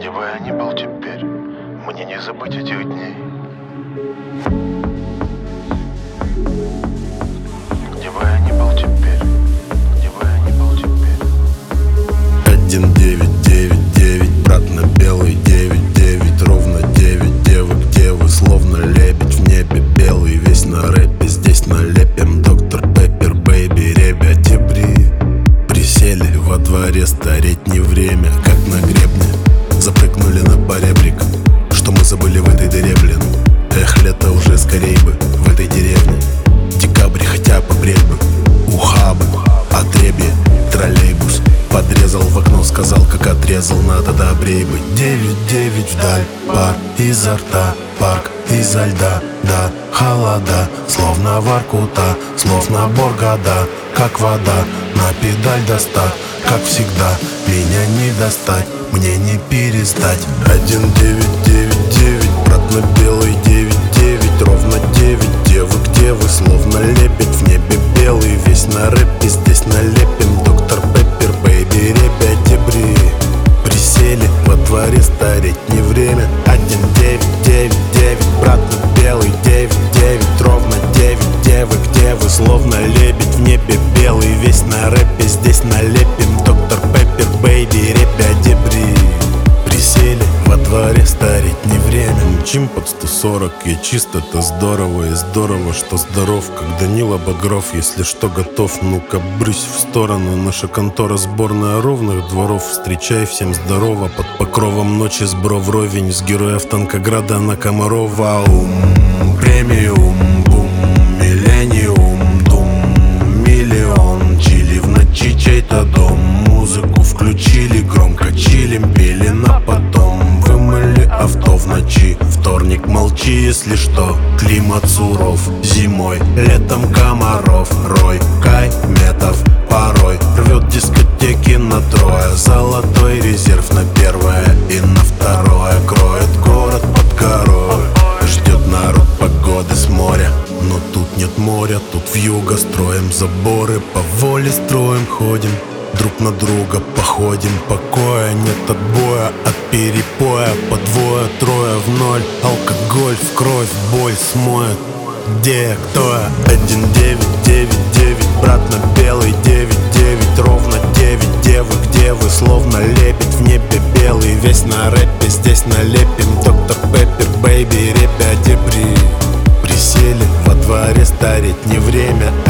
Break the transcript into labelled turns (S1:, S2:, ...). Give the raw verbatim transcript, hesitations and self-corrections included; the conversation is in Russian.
S1: Где бы я ни был теперь, мне не забыть этих дней. Где бы я ни был теперь, где бы я ни был теперь.
S2: Один девять девять девять, брат на белый девять девять, ровно девять. Девы, где вы? Словно лебедь в небе белый, весь на рэпе здесь налепим. Доктор Пеппер, бэйби, ребята бри. Присели во дворе, стареть не время, как на гребне. Запрыгнули на поребрик, что мы забыли в этой дыре, блин. Эх, лето уже скорей бы в этой деревне. Декабрь, хотя побрить бы. Ухабы, отребье, троллейбус. Подрезал в окно, сказал, как отрезал, надо добрей быть. Девять девять вдаль, пар изо рта, парк изо льда, да, холода, словно воркута, слов набор года, как вода, на педаль до ста, как всегда, меня не достать, мне не перестать. Один девять девять девять, брат на белый девять девять, ровно девять. Девы, где вы? Словно лебедь в небе белый, весь на рэпе здесь налепим. Доктор Пеппер, бэйби, ребята бри. Присели во дворе, стареть не время. Один девять девять девять, брат на белый девять девять, ровно девять. Девы, где вы? Словно лебедь в небе белый, весь на рэпе здесь налепим. Доктор Пеппер, бэйби, ребята бри. Присели во дворе, стареть не время. Мчим под сто сорок, и чисто, это здорово. И здорово, что здоров, как Данила Багров. Если что, готов, ну-ка брысь в сторону. Наша контора сборная ровных дворов. Встречай, всем здорово. Под покровом ночи сбро вровень с героев Танкограда на Комарова. Ум, премиум, бум, миллениум, дум, миллион. Чили в ночи чей-то дом. Музыку включили громко, чилим, пили на потом. Вымыли авто в ночи, вторник молчи, если что. Климат суров, зимой, летом комаров. Рой, кай, метов, порой рвет дискотеки на трое. Золотой резерв на первое и на второе. Кроет город под горой, ждет народ погоды с моря. Но тут нет моря, тут вьюга. Строим заборы, по воле строим, ходим. Друг на друга походим, покоя нет отбоя, от перепоя по двое, трое в ноль. Алкоголь в кровь, боль смоет. Где я, кто я? Один девять девять девять, брат на белый девять девять, ровно девять. Девы, где вы? Словно лебедь в небе белый, весь на рэпе здесь налепим. Доктор Пеппер, бэйби, ребята бри. Присели во дворе, стареть не время.